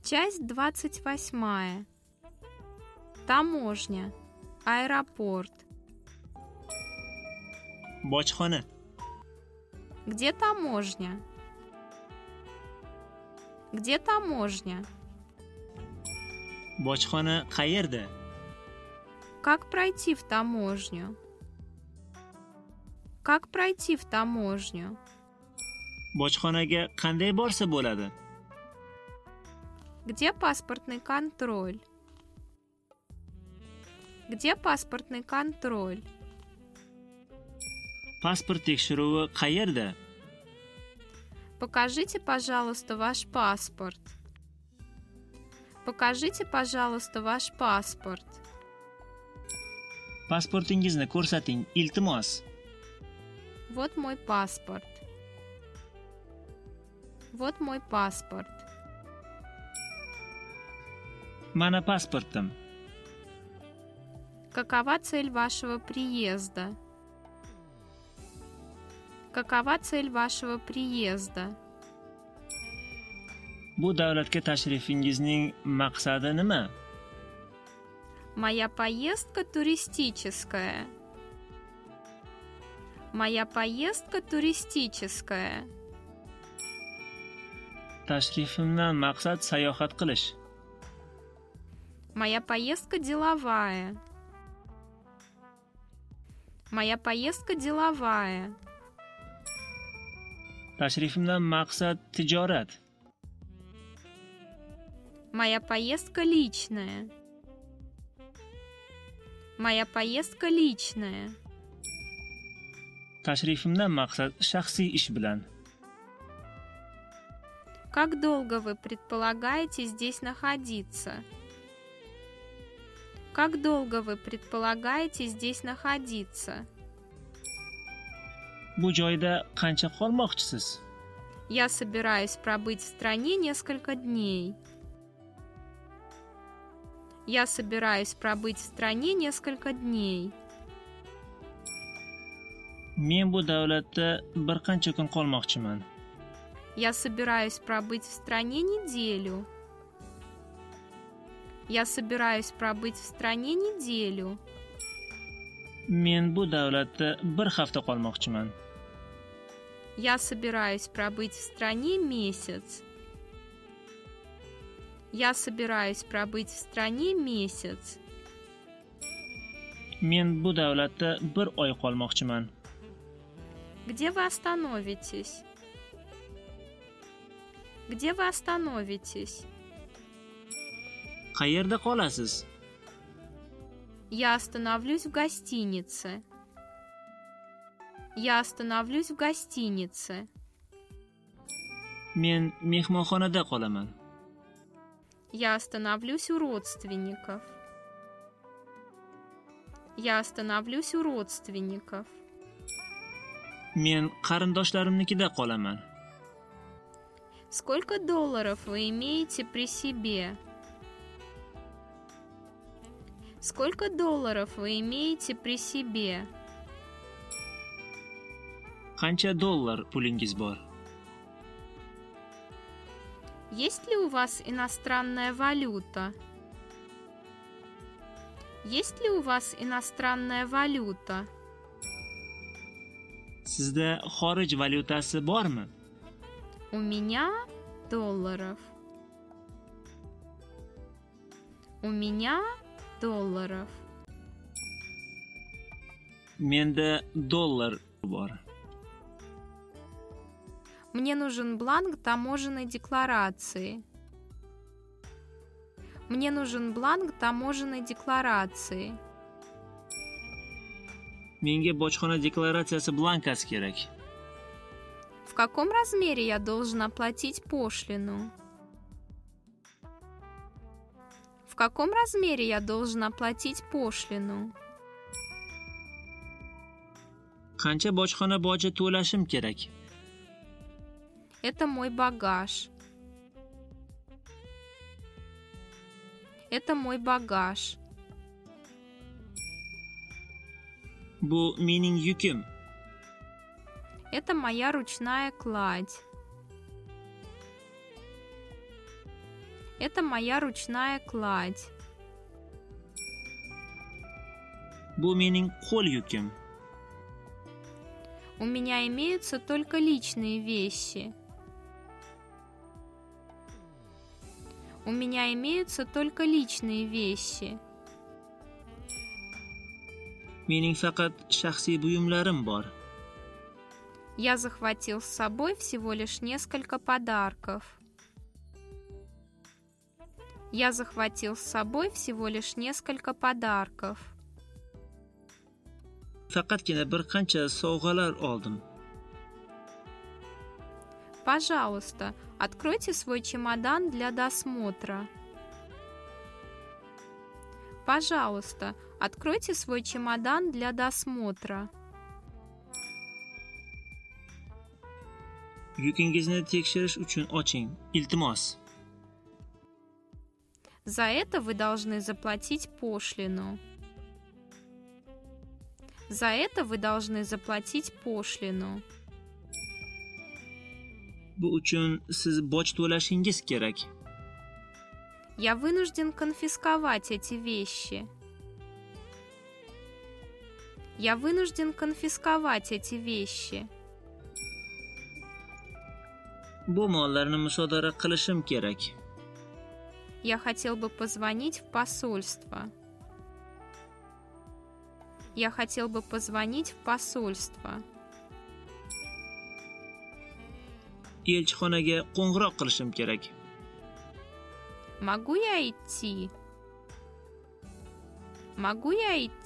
Часть 28. Таможня. Аэропорт. Bojxona. Где таможня? Где таможня? Bojxona qayerda? Как пройти в таможню? Как пройти в таможню? Bojxonaga qanday borsa bo'ladi? Где паспортный контроль? Где паспортный контроль? Pasport tekshiruvi qayerda? Покажите, пожалуйста, ваш паспорт. Покажите, пожалуйста, ваш паспорт. Pasportingizni ko'rsating, iltimos. Вот мой паспорт. Вот мой паспорт. Mana pasportim. Какова цель вашего приезда? Какова цель вашего приезда? Bu davlatga tashrifingizning maqsadi nima? Моя поездка туристическая. Моя поездка туристическая. Tashrifimdan maqsad sayohat qilish. Моя поездка деловая. Моя поездка деловая. Tashrifimdan maqsad tijorat. Моя поездка личная. Моя поездка личная. Tashrifimdan maqsad shaxsiy ish bilan. Как долго вы предполагаете здесь находиться? Как долго вы предполагаете здесь находиться? Bu joyda qancha qolmoqchisiz? Я собираюсь пробыть в стране несколько дней. Я собираюсь пробыть в стране несколько дней. Men bu davlatda bir qancha kun qolmoqchiman. Я собираюсь пробыть в стране неделю. Я собираюсь пробыть в стране неделю. Men bu davlatda bir hafta qolmoqchiman. Я собираюсь пробыть в стране месяц. Я собираюсь пробыть в стране месяц. Men bu davlatda bir oy qolmoqchiman. Где вы остановитесь? Где вы остановитесь? Qayerda qolasiz? Я остановлюсь в гостинице. Я остановлюсь в гостинице. Men mehmonxonada qolaman. Я остановлюсь у родственников. Я остановлюсь у родственников. Men qarindoshlarimnikida qolaman. Сколько долларов вы имеете при себе? Сколько долларов вы имеете при себе? Qancha dollar pulingiz bor? Есть ли у вас иностранная валюта? Есть ли у вас иностранная валюта? Sizda xorij valyutasi bormi? У меня долларов. У меня долларов. Menda dollar bor. Мне нужен бланк таможенной декларации. Мне нужен бланк таможенной декларации. Menga bojxona deklaratsiyasi blankasi kerak. В каком размере я должен оплатить пошлину? В каком размере я должен оплатить пошлину? Qancha bojxona boji to'lashim kerak? Это мой багаж. Это мой багаж. Bu mening yukim. Это моя ручная кладь. Это моя ручная кладь. Bu mening qo'l yukim. У меня имеются только личные вещи. У меня имеются только личные вещи. Mening faqat shaxsiy buyumlarim bor. Я захватил с собой всего лишь несколько подарков. Я захватил с собой всего лишь несколько подарков. Faqatgina bir qancha sovg'alar oldim. Пожалуйста, откройте свой чемодан для досмотра. Пожалуйста, откройте свой чемодан для досмотра. Yukingizni tekshirish uchun oching, iltimos. За это вы должны заплатить пошлину. За это вы должны заплатить пошлину. Bu uchun siz boj to'lashingiz kerak. Я вынужден конфисковать эти вещи. Я вынужден конфисковать эти вещи. Bu mollarni musodara qilishim kerak. Я хотел бы позвонить в посольство. Я хотел бы позвонить в посольство. Elchixonaga qo'ng'iroq qilishim kerak. Могу я идти? Могу я идти?